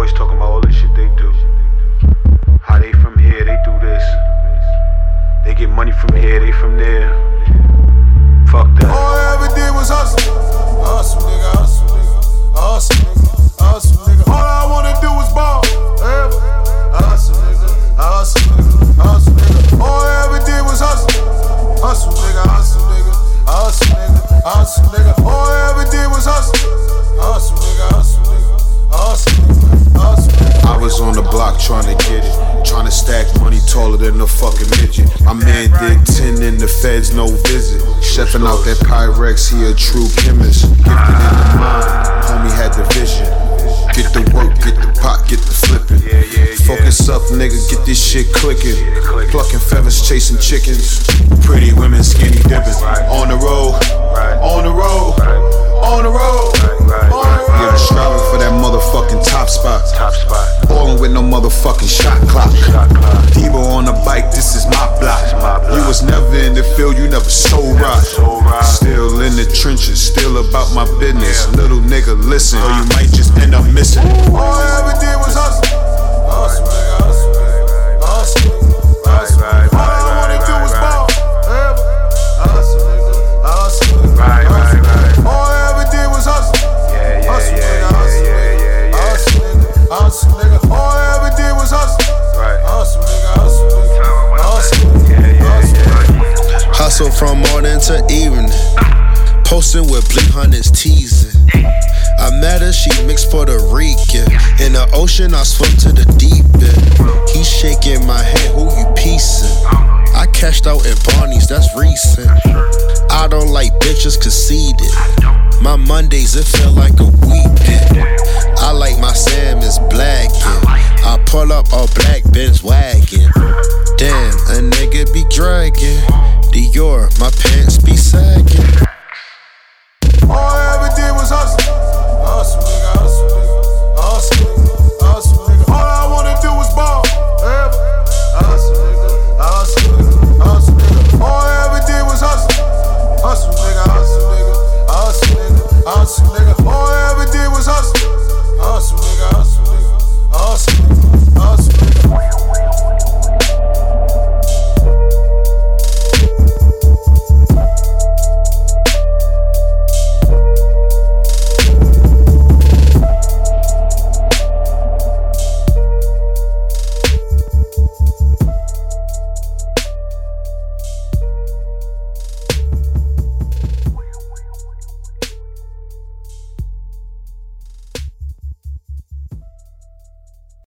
always talking about all the shit they do. How they from here, they do this. They get money from here, they from there. Fuck that. All I ever did was hustle. Hustle, nigga, hustle, nigga. Hustle, nigga, hustle, nigga. All I wanna do was ball. Hustle, nigga, hustle, nigga, hustle, nigga. All I ever did was hustle. Hustle, nigga, hustle, nigga. Hustle, nigga, hustle, nigga. All I ever did was hustle. Hustle, nigga, hustle, nigga. Hustle, nigga, hustle, nigga. I was on the block trying to get it, trying to stack money taller than a fucking midget. My man did 10 in the feds, no visit. Chefing out that Pyrex, he a true chemist. Gifted in the mind, homie had the vision. Get the work, get the pot, get the flipping. Focus up, nigga, get this shit clicking. Plucking feathers, chasing chickens. Pretty women, skinny dipping. On the road, on the road, on the road. Yeah, I'm striving for that motherfucking top spot. Ballin' with no motherfucking shot clock. Debo on the bike, this is my block. You was never in the field, you never sold rock. Still in the trenches, still about my business. Little nigga, listen, or you might just end up missing. All I ever did was hustle. Hustle, nigga, hustle, nigga. Hustle, hustle. All I wanna do was ball. Hustle, nigga, hustle, nigga. All I ever did was hustle. Hustle, nigga, hustle, nigga. Hustle, nigga, hustle, nigga. All I ever did was hustle. Hustle, nigga, hustle, nigga. Hustle, hustle from morning to evening. Posting with Bleak Hunters teasing. I met her, she mixed Puerto Rican. In the ocean, I swim to the deep end. He's shaking my head, who you piecing? I cashed out at Barney's, that's recent. I don't like bitches conceited. My Mondays, it feel like a weekend. I like my salmons blackin'. I pull up a black Benz wagon.